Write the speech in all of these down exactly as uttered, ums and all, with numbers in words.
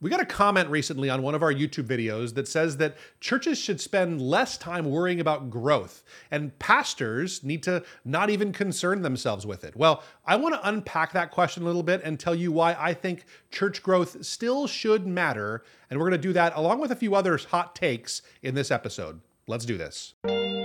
We got a comment recently on one of our YouTube videos that says that churches should spend less time worrying about growth and pastors need to not even concern themselves with it. Well, I want to unpack that question a little bit and tell you why I think church growth still should matter. And we're going to do that along with a few other hot takes in this episode. Let's do this.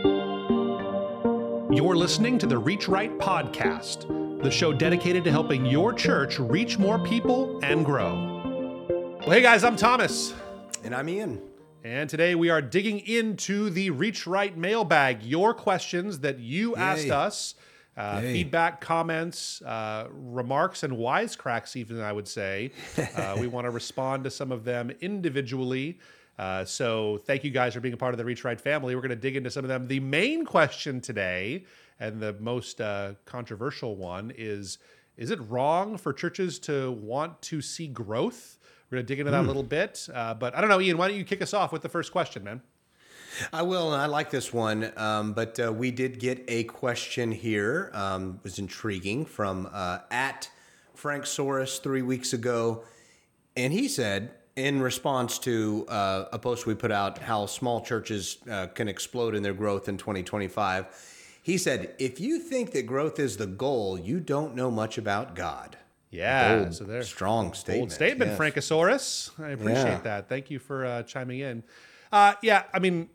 You're listening to the Reach Right podcast, the show dedicated to helping your church reach more people and grow. Well, hey guys, I'm Thomas. And I'm Ian. And today we are digging into the Reach Right mailbag, your questions that you Yay. asked us, uh, feedback, comments, uh, remarks, and wisecracks even, I would say. Uh, we want to respond to some of them individually. Uh, so thank you guys for being a part of the Reach Right family. We're going to dig into some of them. The main question today, and the most uh, controversial one, is, is it wrong for churches to want to see growth? We're going to dig into that mm. a little bit. Uh, but I don't know, Ian, why don't you kick us off with the first question, man? I will, and I like this one. Um, but uh, we did get a question here. Um, it was intriguing from uh, at Frank Soros three weeks ago. And he said, in response to uh, a post we put out, how small churches uh, can explode in their growth in twenty twenty-five, he said, if you think that growth is the goal, you don't know much about God. Yeah, bold, so there's strong statement. Bold statement, yes. Frankosaurus. I appreciate yeah. that. Thank you for uh, chiming in. Uh, yeah, I mean,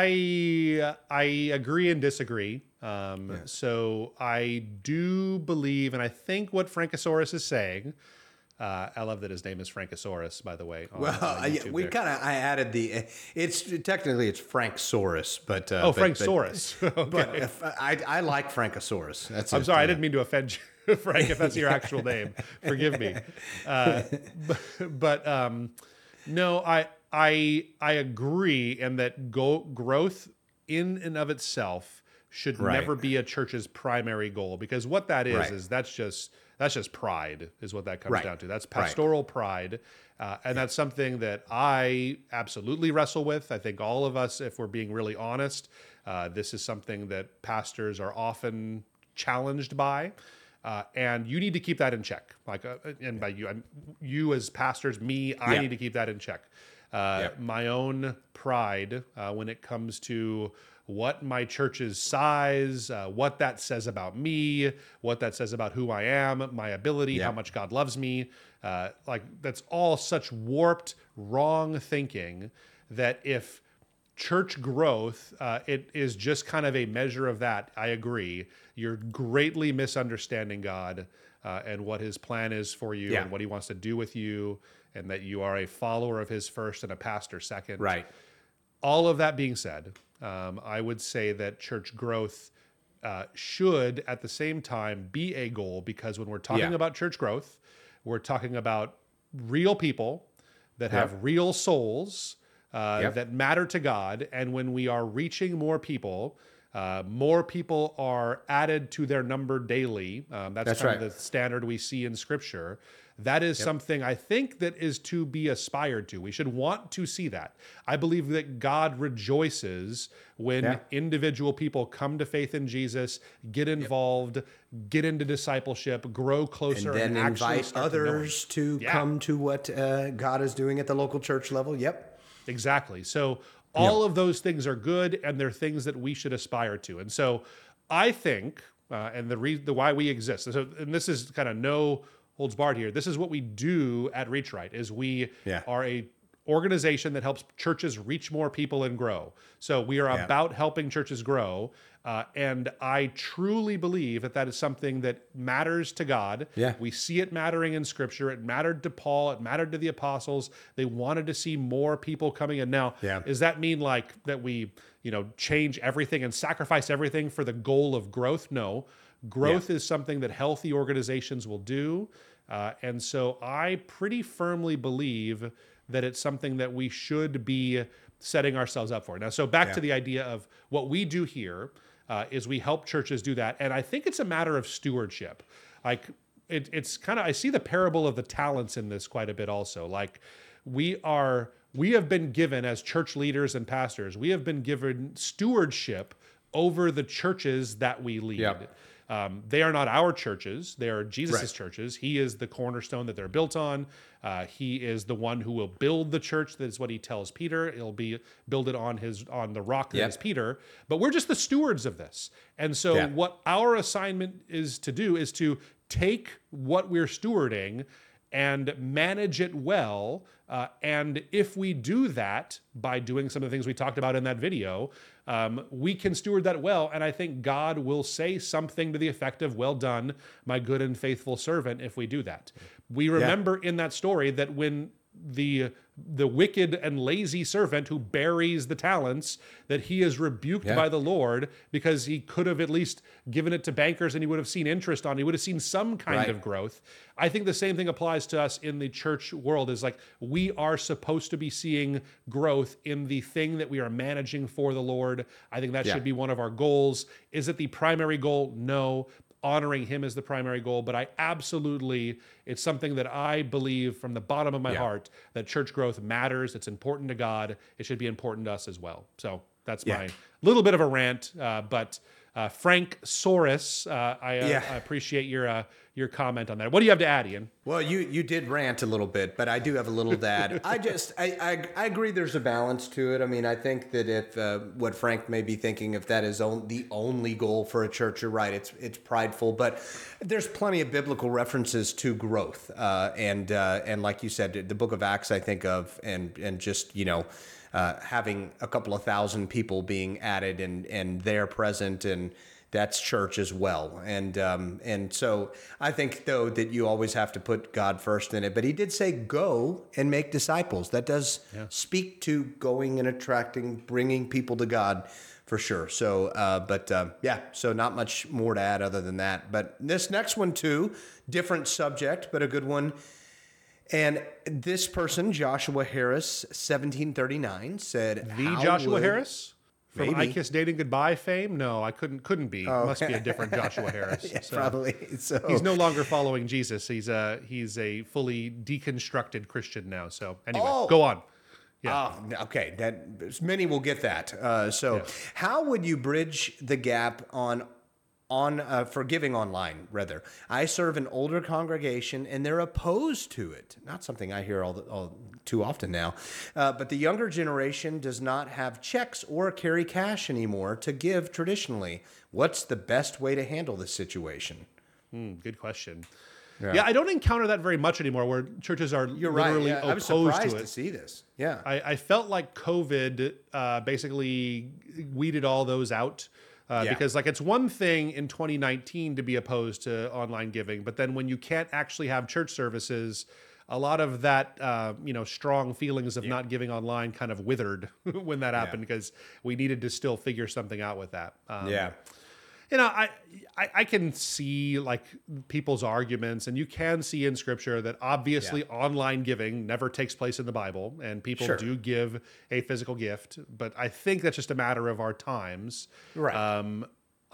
I I agree and disagree. Um, yeah. So I do believe, and I think what Frankosaurus is saying. Uh, I love that his name is Frankosaurus, by the way. On, well, on I, we kind of I added the. It's technically it's Franksaurus, but uh, oh, but, Franksaurus. But, okay. But if, I I like Frankosaurus. That's I'm it, sorry, uh, I didn't mean to offend you, Frank. If that's your actual name, forgive me. Uh, but but um, no, I I I agree, in that go, growth in and of itself should right. never be a church's primary goal, because what that is right. is that's just. That's just pride, is what that comes right. down to. That's pastoral right. pride. Uh, and that's something that I absolutely wrestle with. I think all of us, if we're being really honest, uh, this is something that pastors are often challenged by. Uh, and you need to keep that in check. Like, uh, and by you, I'm, you as pastors, me, I yeah. need to keep that in check. Uh, yeah. My own pride uh, when it comes to what my church's size, uh, what that says about me, what that says about who I am, my ability, yeah. how much God loves me. Uh, like that's all such warped, wrong thinking that if church growth, uh, it is just kind of a measure of that. I agree. You're greatly misunderstanding God uh, and what his plan is for you yeah. and what he wants to do with you, and that you are a follower of his first and a pastor second. Right. All of that being said, Um, I would say that church growth uh, should, at the same time, be a goal, because when we're talking yeah. about church growth, we're talking about real people that have yep. real souls uh, yep. that matter to God. And when we are reaching more people, uh, more people are added to their number daily. Um, that's, that's kind right. of the standard we see in Scripture. That is yep. something I think that is to be aspired to. We should want to see that. I believe that God rejoices when yeah. individual people come to faith in Jesus, get involved, yep. get into discipleship, grow closer, and then and invite others to, to yeah. come to what uh, God is doing at the local church level. Yep. Exactly. So all yep. of those things are good, and they're things that we should aspire to. And so I think, uh, and the, re- the why we exist, so, and this is kind of no holds barred here. This is what we do at Reach Right, is we yeah. are a organization that helps churches reach more people and grow. So we are yeah. about helping churches grow. Uh, and I truly believe that that is something that matters to God. Yeah. We see it mattering in Scripture. It mattered to Paul. It mattered to the apostles. They wanted to see more people coming in. Now, yeah. does that mean like that we, you know, change everything and sacrifice everything for the goal of growth? No. Growth yeah. is something that healthy organizations will do. Uh, and so I pretty firmly believe that it's something that we should be setting ourselves up for. Now, so back yeah. to the idea of what we do here uh, is we help churches do that. And I think it's a matter of stewardship. Like it, it's kind of, I see the parable of the talents in this quite a bit also. Like we are, we have been given as church leaders and pastors, we have been given stewardship over the churches that we lead. Yep. Um, they are not our churches. They are Jesus' Right. churches. He is the cornerstone that they're built on. Uh, he is the one who will build the church. That is what he tells Peter. It'll be build it on his on the rock that Yep. is Peter. But we're just the stewards of this. And so Yeah. what our assignment is to do is to take what we're stewarding and manage it well. Uh, and if we do that by doing some of the things we talked about in that video, um, we can steward that well. And I think God will say something to the effect of, well done, my good and faithful servant, if we do that. We remember in that story that when the the wicked and lazy servant who buries the talents, that he is rebuked Yeah. by the Lord because he could have at least given it to bankers and he would have seen interest on it. He would have seen some kind Right. of growth. I think the same thing applies to us in the church world, is like we are supposed to be seeing growth in the thing that we are managing for the Lord. I think that Yeah. should be one of our goals. Is it the primary goal? No. Honoring him is the primary goal, but I absolutely, it's something that I believe from the bottom of my Yeah. heart that church growth matters. It's important to God. It should be important to us as well. So that's Yeah. my little bit of a rant, uh, but uh, Frank Soros, uh, I, uh, Yeah. I appreciate your uh, your comment on that. What do you have to add, Ian? Well, you you did rant a little bit, but I do have a little to add. I just I, I I agree. There's a balance to it. I mean, I think that if uh, what Frank may be thinking, if that is on, the only goal for a church, you're right. It's it's prideful, but there's plenty of biblical references to growth, uh, and uh, and like you said, the Book of Acts, I think of, and and just you know. Uh, having a couple of thousand people being added and and they're present, and that's church as well. And um, and so I think though that you always have to put God first in it. But he did say go and make disciples. That does speak to going and attracting, bringing people to God for sure. So, uh, but uh, yeah, so not much more to add other than that. But this next one too, different subject, but a good one. And this person, Joshua Harris, seventeen thirty-nine, said, The "How Joshua would-" Harris from Maybe. I Kiss Dating Goodbye fame? No, I couldn't couldn't be. Must be a different Joshua Harris. Yeah, So probably. So he's no longer following Jesus. He's a he's a fully deconstructed Christian now. So anyway, Oh. go on. Yeah. Oh, okay. That many will get that. Uh, so, Yeah. how would you bridge the gap on on uh, for giving online? Rather, I serve an older congregation, and they're opposed to it. Not something I hear all, the, all too often now. Uh, but the younger generation does not have checks or carry cash anymore to give traditionally. What's the best way to handle this situation? Hmm, good question. Yeah. I don't encounter that very much anymore, where churches are You're right. literally Yeah, I was opposed surprised to to, it. see this. Yeah. I, I felt like COVID uh, basically weeded all those out. Uh, Yeah. Because like it's one thing in twenty nineteen to be opposed to online giving, but then when you can't actually have church services, a lot of that uh, you know strong feelings of not giving online kind of withered when that happened, because we needed to still figure something out with that. Um, yeah. you know, I, I I can see like people's arguments, and you can see in Scripture that obviously online giving never takes place in the Bible, and people Sure. do give a physical gift. But I think that's just a matter of our times. Right. Um,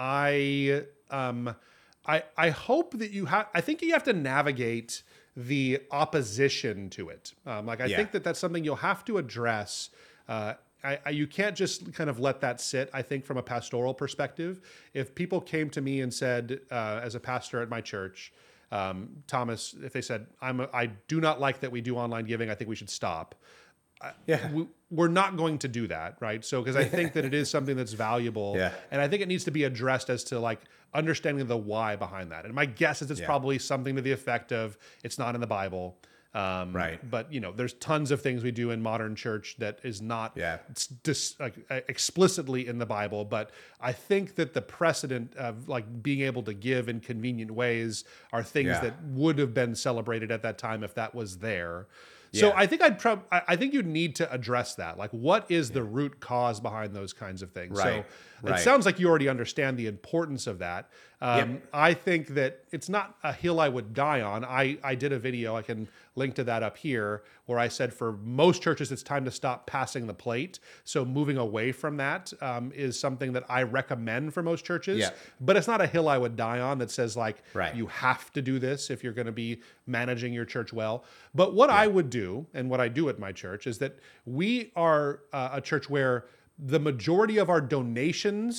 I um, I I hope that you have. I think you have to navigate the opposition to it. Um, like I Yeah. think that that's something you'll have to address. Uh, I, I, you can't just kind of let that sit, I think, from a pastoral perspective. If people came to me and said, uh, as a pastor at my church, um, Thomas, if they said, I'm a, I do not like that we do online giving, I think we should stop. Yeah. We, we're not going to do that, right? So, because I think that it is something that's valuable. Yeah. And I think it needs to be addressed as to like understanding the why behind that. And my guess is it's Yeah. probably something to the effect of it's not in the Bible. Um, Right. But, you know, there's tons of things we do in modern church that is not Yeah. it's dis, like, uh, explicitly in the Bible. But I think that the precedent of like being able to give in convenient ways are things Yeah. that would have been celebrated at that time if that was there. So Yeah. I think I'd prob- I I think you'd need to address that. Like, what is the root cause behind those kinds of things? Right. So Right. it sounds like you already understand the importance of that. Um, Yep. I think that it's not a hill I would die on. I, I did a video, I can link to that up here, where I said for most churches, it's time to stop passing the plate. So moving away from that um, is something that I recommend for most churches. Yeah. But it's not a hill I would die on that says like, Right. you have to do this if you're going to be managing your church well. But what I would do, and what I do at my church, is that we are uh, a church where the majority of our donations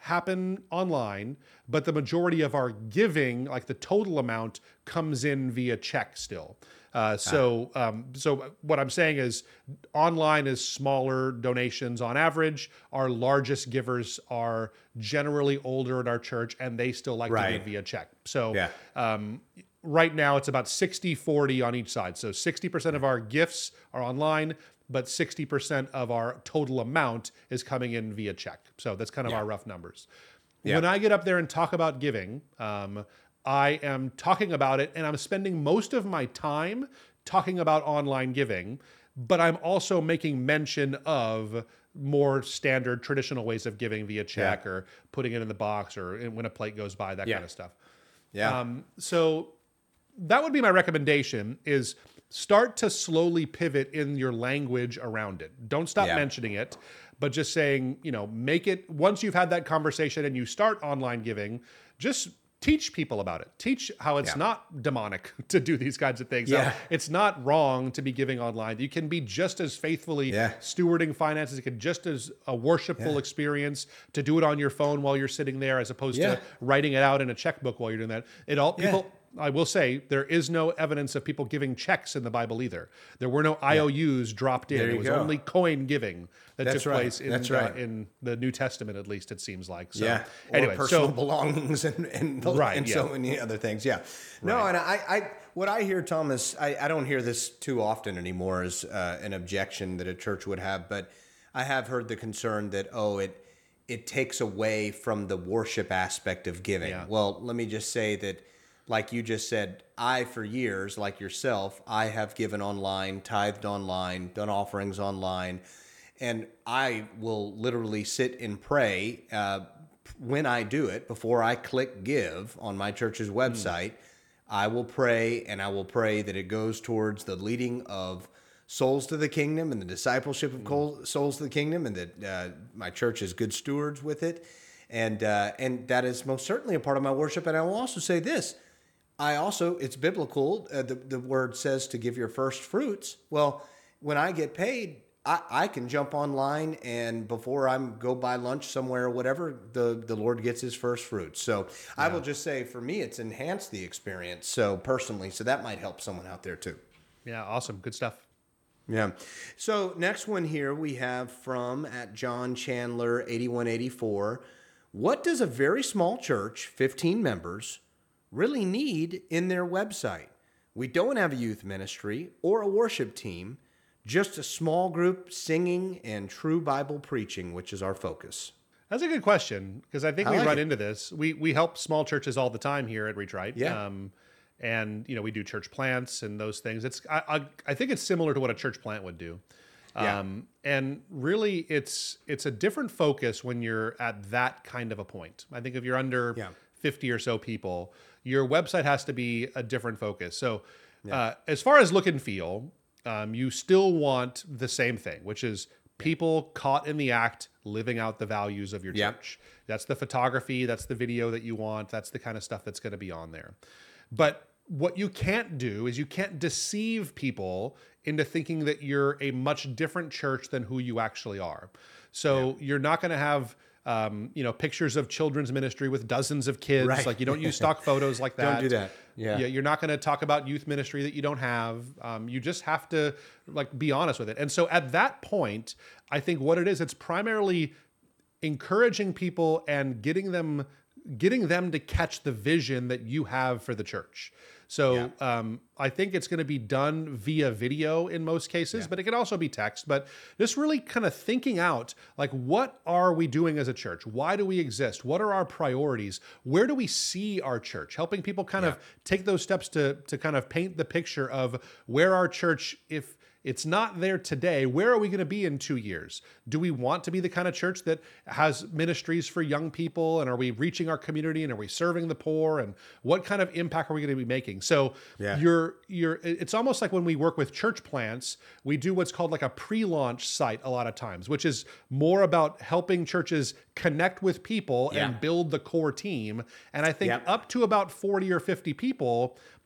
happen online, but the majority of our giving, like the total amount, comes in via check still. Uh, so, um, so what I'm saying is, online is smaller donations on average. Our largest givers are generally older in our church, and they still like Right. to give via check. So, Yeah. um, right now it's about sixty forty on each side. So sixty percent of our gifts are online, but sixty percent of our total amount is coming in via check. So that's kind of Yeah. our rough numbers. Yeah. When I get up there and talk about giving, um, I am talking about it, and I'm spending most of my time talking about online giving, but I'm also making mention of more standard traditional ways of giving via check, Yeah. or putting it in the box, or when a plate goes by, that Yeah. kind of stuff. Yeah. Um, so that would be my recommendation, is start to slowly pivot in your language around it. Don't stop Yeah. mentioning it, but just saying, you know, make it, once you've had that conversation and you start online giving, just teach people about it. Teach how it's Yeah. not demonic to do these kinds of things. Yeah. How it's not wrong to be giving online. You can be just as faithfully Yeah. stewarding finances. It can just as a worshipful Yeah. experience to do it on your phone while you're sitting there, as opposed Yeah. to writing it out in a checkbook while you're doing that. It all Yeah. people. I will say, there is no evidence of people giving checks in the Bible either. There were no I O Us dropped in. There you It was go. only coin giving that That's took right. place in, That's uh, right. in the New Testament, at least it seems like. So, Yeah. Or anyway, personal so belongings and and, Right, and yeah. so many other things. Yeah. No, Right. and I, I what I hear, Thomas, I, I don't hear this too often anymore as uh, an objection that a church would have, but I have heard the concern that, oh, it it takes away from the worship aspect of giving. Yeah. Well, let me just say that, like you just said, I, for years, like yourself, I have given online, tithed online, done offerings online, and I will literally sit and pray uh, when I do it. Before I click give on my church's website, I will pray, and I will pray that it goes towards the leading of souls to the kingdom and the discipleship of col- souls to the kingdom, and that uh, my church is good stewards with it. And, uh, and that is most certainly a part of my worship. And I will also say this. I also, it's biblical. Uh, the, the word says to give your first fruits. Well, when I get paid, I, I can jump online, and before I go buy lunch somewhere or whatever, the, the Lord gets his first fruits. So I will just say, for me, it's enhanced the experience. So personally, so that might help someone out there too. yeah, awesome. Good stuff. Yeah. So next one here we have from at John Chandler eighty-one eighty-four. What does a very small church, fifteen members, really need in their website? We don't have a youth ministry or a worship team, just a small group singing and true Bible preaching, which is our focus. That's a good question, because I think I we like run it. into this. We we help small churches all the time here at Reach Right. Yeah. Um, and you know, we do church plants and those things. It's I, I I think it's similar to what a church plant would do. Yeah. Um, and really, it's it's a different focus when you're at that kind of a point. I think if you're under Yeah. fifty or so people, your website has to be a different focus. So, uh, as far as look and feel, um, you still want the same thing, which is people caught in the act, living out the values of your Yeah. church. That's the photography, that's the video that you want, that's the kind of stuff that's going to be on there. But what you can't do is you can't deceive people into thinking that you're a much different church than who you actually are. So you're not going to have um, you know, pictures of children's ministry with dozens of kids. Right. Like, you don't use stock photos like that. Don't do that. Yeah. Yeah, you're not going to talk about youth ministry that you don't have. Um, you just have to like be honest with it. And so at that point, I think what it is, it's primarily encouraging people and getting them getting them to catch the vision that you have for the church. So um, I think it's going to be done via video in most cases, but it can also be text. But just really kind of thinking out, like, what are we doing as a church? Why do we exist? What are our priorities? Where do we see our church? Helping people kind of take those steps to to kind of paint the picture of where our church, if it's not there today, where are we going to be in two years? Do we want to be the kind of church that has ministries for young people? And are we reaching our community? And are we serving the poor? And what kind of impact are we going to be making? So Yeah. you're, you're, it's almost like when we work with church plants, we do what's called like a pre-launch site a lot of times, which is more about helping churches connect with people Yeah. and build the core team. And I think Yep. up to about forty or fifty people,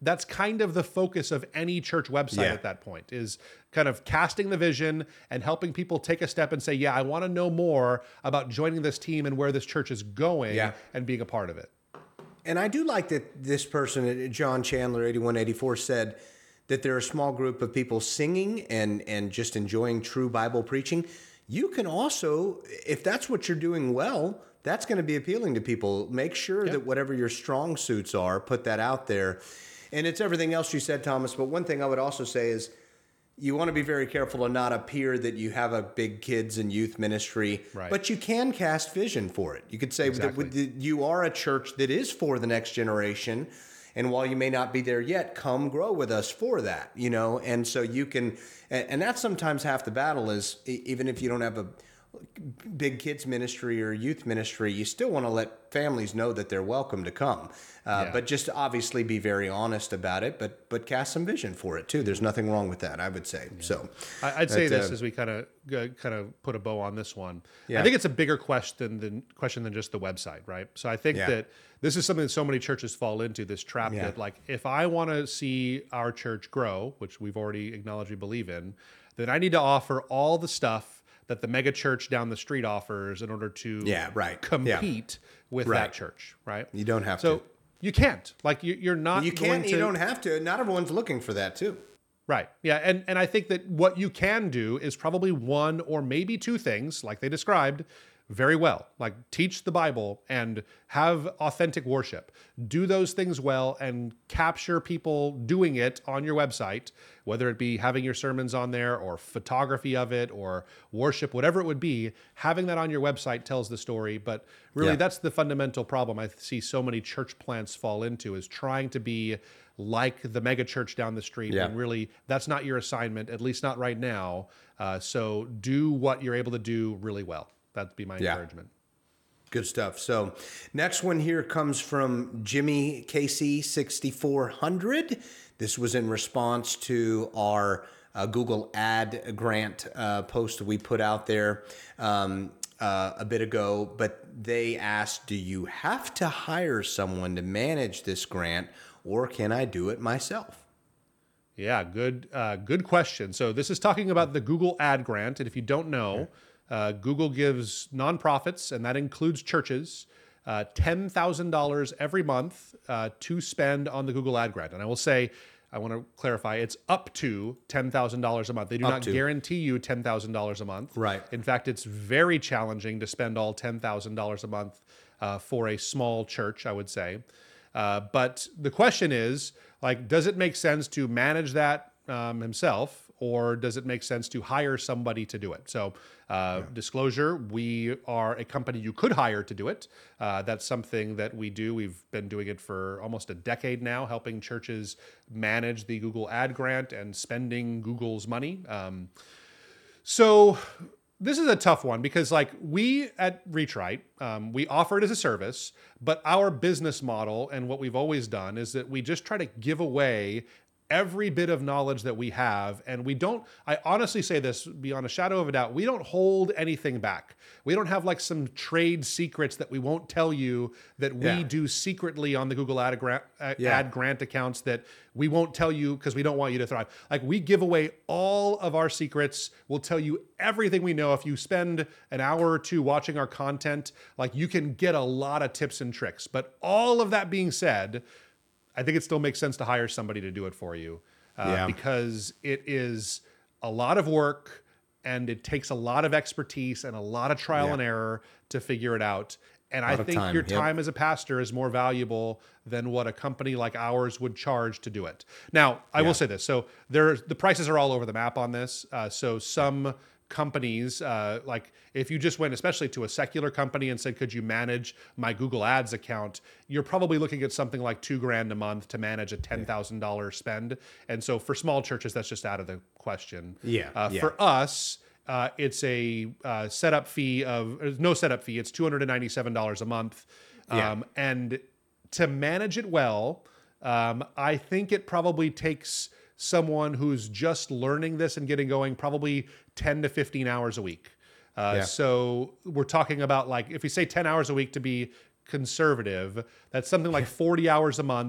that's kind of the focus of any church website Yeah. at that point, is kind of casting the vision and helping people take a step and say, yeah, I want to know more about joining this team and where this church is going Yeah. and being a part of it. And I do like that this person, John Chandler, eighty-one eighty-four, said that they're a small group of people singing and, and just enjoying true Bible preaching. You can also, if that's what you're doing well, that's going to be appealing to people. Make sure Yep. that whatever your strong suits are, put that out there. And it's everything else you said, Thomas. But one thing I would also say is you want to be very careful to not appear that you have a big kids and youth ministry, Right. but you can cast vision for it. You could say that Exactly. with the, you are a church that is for the next generation. And while you may not be there yet, come grow with us for that, you know? And so you can, and, and that's sometimes half the battle is e- even if you don't have a big kids ministry or youth ministry, you still want to let families know that they're welcome to come. Uh, Yeah. But just obviously be very honest about it, but but cast some vision for it too. There's nothing wrong with that, I would say. So I- I'd say But, this uh, as we kind of kind of put a bow on this one. Yeah. I think it's a bigger question than question than just the website, right? So I think Yeah. that this is something that so many churches fall into, this trap Yeah. that, like, if I want to see our church grow, which we've already acknowledged we believe in, then I need to offer all the stuff that the mega church down the street offers in order to Yeah, right. compete with Right. that church, right? You don't have so to. you can't. Like, you, you're not You going can't, to... you don't have to. Not everyone's looking for that too. Right. Yeah. And and I think that what you can do is probably one or maybe two things, like they described, very well. Like, teach the Bible and have authentic worship. Do those things well and capture people doing it on your website, whether it be having your sermons on there or photography of it or worship, whatever it would be. Having that on your website tells the story. But really, Yeah. that's the fundamental problem I see so many church plants fall into, is trying to be like the mega church down the street. Yeah. And really, that's not your assignment, at least not right now. Uh, so do what you're able to do really well. That'd be my Yeah. encouragement. Good stuff. So next one here comes from Jimmy K C sixty-four hundred. This was in response to our uh, Google Ad Grant uh, post we put out there um, uh, a bit ago. But they asked, do you have to hire someone to manage this grant, or can I do it myself? Yeah, good, uh, good question. So this is talking about the Google Ad Grant, and if you don't know, uh, Google gives nonprofits, and that includes churches, uh, ten thousand dollars every month uh, to spend on the Google Ad Grant. And I will say, I want to clarify, it's up to ten thousand dollars a month. They do Up not to. guarantee you ten thousand dollars a month. Right. In fact, it's very challenging to spend all ten thousand dollars a month uh, for a small church, I would say. Uh, but the question is, like, does it make sense to manage that um, himself, or does it make sense to hire somebody to do it? So, uh, disclosure, we are a company you could hire to do it. Uh, that's something that we do. We've been doing it for almost a decade now, helping churches manage the Google Ad Grant and spending Google's money. Um, so this is a tough one because, like, we at Reach Right, um, we offer it as a service, but our business model and what we've always done is that we just try to give away every bit of knowledge that we have. And we don't, I honestly say this beyond a shadow of a doubt, we don't hold anything back. We don't have like some trade secrets that we won't tell you that we Yeah. do secretly on the Google Ad Grant, uh, Yeah. ad grant accounts that we won't tell you because we don't want you to thrive. Like, we give away all of our secrets. We'll tell you everything we know. If you spend an hour or two watching our content, like, you can get a lot of tips and tricks. But all of that being said, I think it still makes sense to hire somebody to do it for you uh, Yeah. because it is a lot of work and it takes a lot of expertise and a lot of trial Yeah. and error to figure it out. And I of think time, your yep. time as a pastor is more valuable than what a company like ours would charge to do it. Now, I Yeah. will say this. So there, the prices are all over the map on this. Uh, so some companies, uh, like if you just went especially to a secular company and said, could you manage my Google Ads account? You're probably looking at something like two grand a month to manage a ten thousand dollars spend. And so for small churches, that's just out of the question. Yeah, Uh, yeah. For us, uh, it's a uh, setup fee of, there's no setup fee. It's two hundred ninety-seven dollars a month. Yeah. Um, and to manage it well, um, I think it probably takes someone who's just learning this and getting going probably ten to fifteen hours a week. Uh, Yeah. So we're talking about, like, if we say ten hours a week to be conservative, that's something like forty hours a month.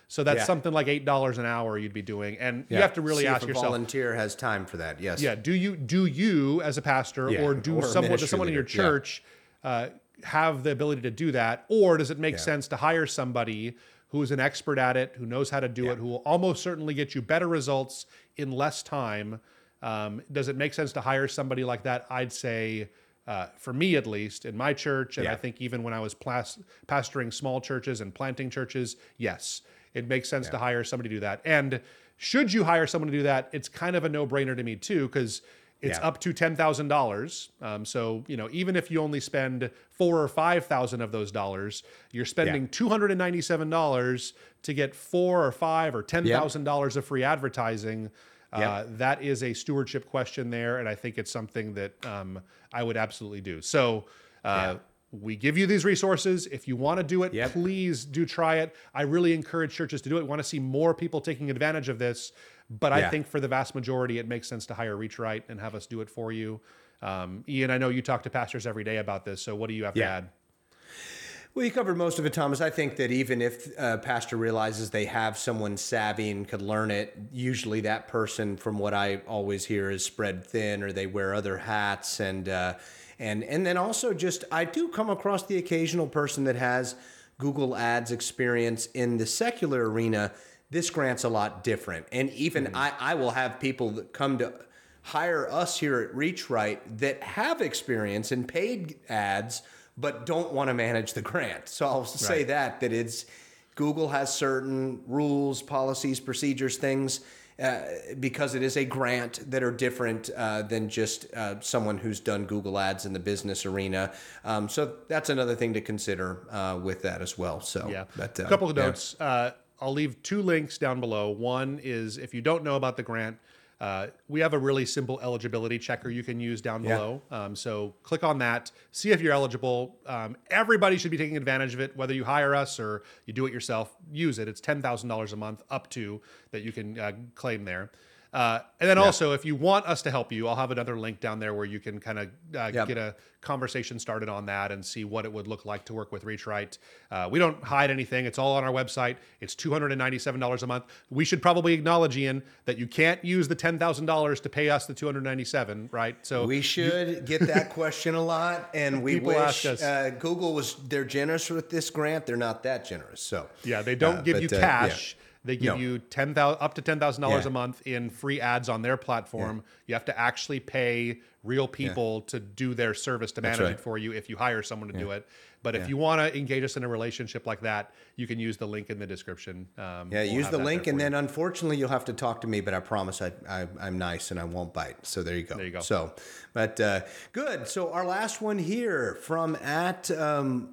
So that's Yeah. something like eight dollars an hour you'd be doing. And Yeah. you have to really See ask if a yourself, volunteer has time for that. Yes. yeah, do you do you as a pastor Yeah, or do or a someone does ministry someone in your leader, yeah. church uh, have the ability to do that? Or does it make Yeah. sense to hire somebody who is an expert at it, who knows how to do Yeah. it, who will almost certainly get you better results in less time? Um, does it make sense to hire somebody like that? I'd say, uh, for me at least, in my church, and Yeah. I think even when I was plas- pastoring small churches and planting churches, yes, it makes sense to hire somebody to do that. And should you hire someone to do that, it's kind of a no-brainer to me too, because it's Yeah. up to ten thousand dollars. Um, so, you know, even if you only spend four or five thousand of those dollars, you're spending Yeah. two hundred ninety-seven dollars to get four or five or ten thousand dollars of free advertising. Uh, Yep. that is a stewardship question there, and I think it's something that um, I would absolutely do. So uh, we give you these resources. If you want to do it, Yep. please do try it. I really encourage churches to do it. We want to see more people taking advantage of this. But I Yeah. think for the vast majority, it makes sense to hire Reach Right and have us do it for you. Um, Ian, I know you talk to pastors every day about this. So what do you have to Yeah. add? Well, you covered most of it, Thomas. I think that even if a pastor realizes they have someone savvy and could learn it, usually that person, from what I always hear, is spread thin, or they wear other hats, and uh, and and then also just I do come across the occasional person that has Google Ads experience in the secular arena. This grant's a lot different, and even I, I will have people that come to hire us here at Reach Right that have experience in paid ads, but don't want to manage the grant. So I'll say Right. that, that it's Google has certain rules, policies, procedures, things, uh, because it is a grant that are different uh, than just uh, someone who's done Google Ads in the business arena. Um, so that's another thing to consider uh, with that as well. So Yeah. but, A uh, couple of yeah. notes. Uh, I'll leave two links down below. One is if you don't know about the grant, uh, we have a really simple eligibility checker you can use down Yeah. below. Um, so click on that, see if you're eligible. Um, everybody should be taking advantage of it, whether you hire us or you do it yourself. Use it. It's ten thousand dollars a month up to that you can uh, claim there. Uh, and then also, if you want us to help you, I'll have another link down there where you can kind of uh, Yep. get a conversation started on that and see what it would look like to work with Reach Right. Uh, we don't hide anything. It's all on our website. It's two hundred ninety-seven dollars a month. We should probably acknowledge, Ian, that you can't use the ten thousand dollars to pay us the two hundred ninety-seven dollars, right? So We should get that question a lot, and we People wish ask us. uh, Google was. They're generous with this grant. They're not that generous. So yeah, they don't uh, give but, you uh, cash. They give No. you ten thousand up to ten thousand dollars Yeah. a month in free ads on their platform. You have to actually pay real people to do their service to manage right. it for you if you hire someone to do it. But if you want to engage us in a relationship like that, you can use the link in the description. Um, Yeah, we'll use have the that link, there and for you. then unfortunately you'll have to talk to me. But I promise I, I I'm nice and I won't bite. So there you go. There you go. So, but uh, good. So our last one here from at um,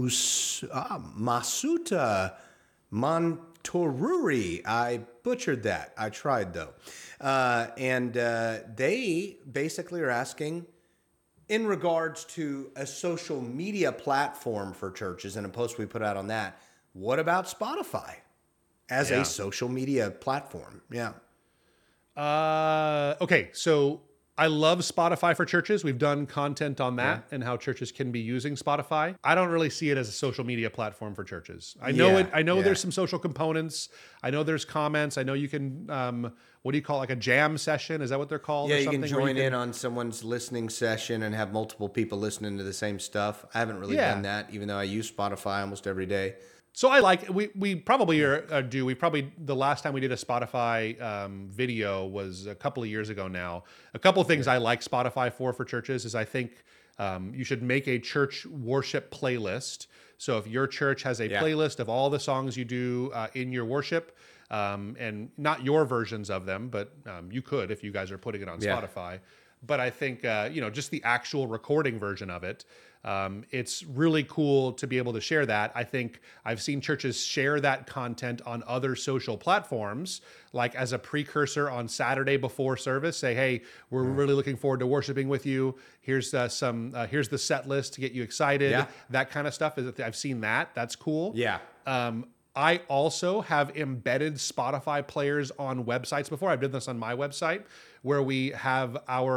Mus ah, Masuta Montoruri. I butchered that. I tried though, uh, and uh, they basically are asking, in regards to a social media platform for churches and a post we put out on that, what about Spotify as Yeah. a social media platform? Yeah. Uh, okay, so I love Spotify for churches. We've done content on that and how churches can be using Spotify. I don't really see it as a social media platform for churches. I know Yeah, it. I know yeah. there's some social components. I know there's comments. I know you can. Um, what do you call it, like a jam session? Is that what they're called? Yeah, or you can something, where join in on someone's listening session and have multiple people listening to the same stuff. I haven't really Yeah. done that, even though I use Spotify almost every day. So I like we we probably are, uh, do we probably the last time we did a Spotify um, video was a couple of years ago now. A couple of things I like Spotify for for churches is I think um, you should make a church worship playlist. So if your church has a Yeah. playlist of all the songs you do uh, in your worship, um, and not your versions of them, but um, you could if you guys are putting it on Yeah. Spotify. But I think uh, you know just the actual recording version of it. Um, it's really cool to be able to share that. I think I've seen churches share that content on other social platforms, like as a precursor on Saturday before service. Say, hey, we're really looking forward to worshiping with you. Here's uh, some. Uh, here's the set list to get you excited. Yeah. That kind of stuff. Is I've seen that. That's cool. Yeah. Um, I also have embedded Spotify players on websites before. I've done this on my website where we have our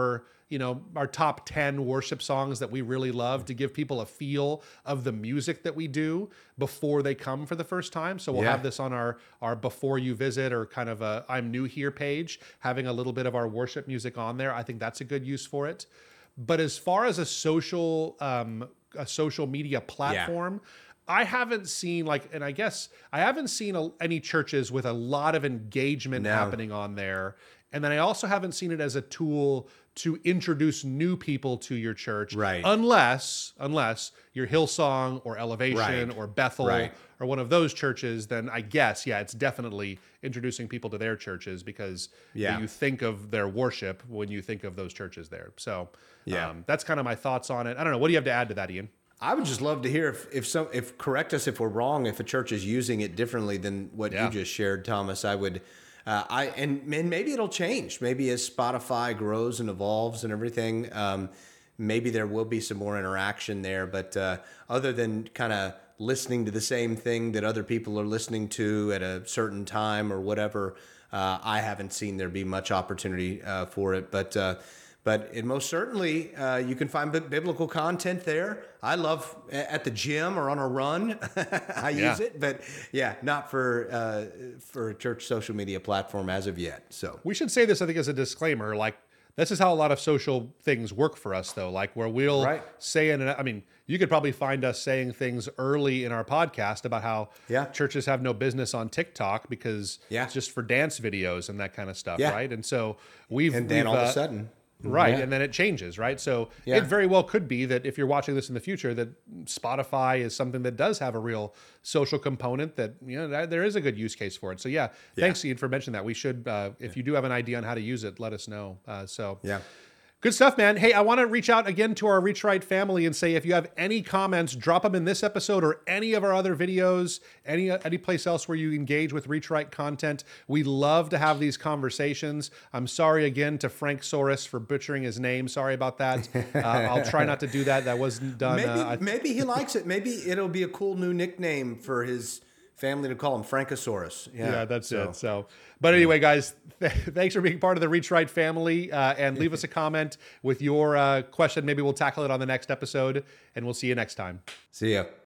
you know, our top ten worship songs that we really love to give people a feel of the music that we do before they come for the first time. So we'll Yeah. have this on our, our before you visit or kind of a I'm new here page, having a little bit of our worship music on there. I think that's a good use for it. But as far as a social, um, a social media platform, I haven't seen like, and I guess I haven't seen a, any churches with a lot of engagement No. happening on there. And then I also haven't seen it as a tool to introduce new people to your church. Right. Unless, unless you're Hillsong or Elevation Right. or Bethel Right. or one of those churches, then I guess, yeah, it's definitely introducing people to their churches because Yeah. you think of their worship when you think of those churches there. So Yeah. um, that's kind of my thoughts on it. I don't know. What do you have to add to that, Ian? I would just love to hear if if some if correct us if we're wrong, if a church is using it differently than what Yeah. you just shared, Thomas. I would uh, I and, and maybe it'll change. Maybe as Spotify grows and evolves and everything, um, maybe there will be some more interaction there. But uh, other than kind of listening to the same thing that other people are listening to at a certain time or whatever, uh, I haven't seen there be much opportunity uh, for it. But uh, But it most certainly, uh, you can find bi- biblical content there. I love a- at the gym or on a run, I Yeah. use it. But yeah, not for uh, for a church social media platform as of yet. So We should say this, I think, as a disclaimer. Like, this is how a lot of social things work for us, though. Like, where we'll Right. say, in an, I mean, you could probably find us saying things early in our podcast about how Yeah. churches have no business on TikTok because Yeah. it's just for dance videos and that kind of stuff, Yeah. right? And so we've and then we've, all of uh, a sudden, Right, Yeah. and then it changes, right? So Yeah. it very well could be that if you're watching this in the future, that Spotify is something that does have a real social component. That you know that there is a good use case for it. So yeah, thanks Ian for mentioning that. We should, uh, if you do have an idea on how to use it, let us know. Uh, so yeah. good stuff, man. Hey, I want to reach out again to our Reach Right family and say if you have any comments, drop them in this episode or any of our other videos, any any place else where you engage with Reach Right content. We love to have these conversations. I'm sorry again to Frank Soros for butchering his name. Sorry about that. Uh, I'll try not to do that. That wasn't done. Maybe uh, I, maybe he likes it. Maybe it'll be a cool new nickname for his family to call him, Frankosaurus. Yeah, Yeah, that's so. it. So, but anyway, guys, th- thanks for being part of the Reach Right family, uh, and leave us a comment with your uh, question. Maybe we'll tackle it on the next episode, and we'll see you next time. See ya.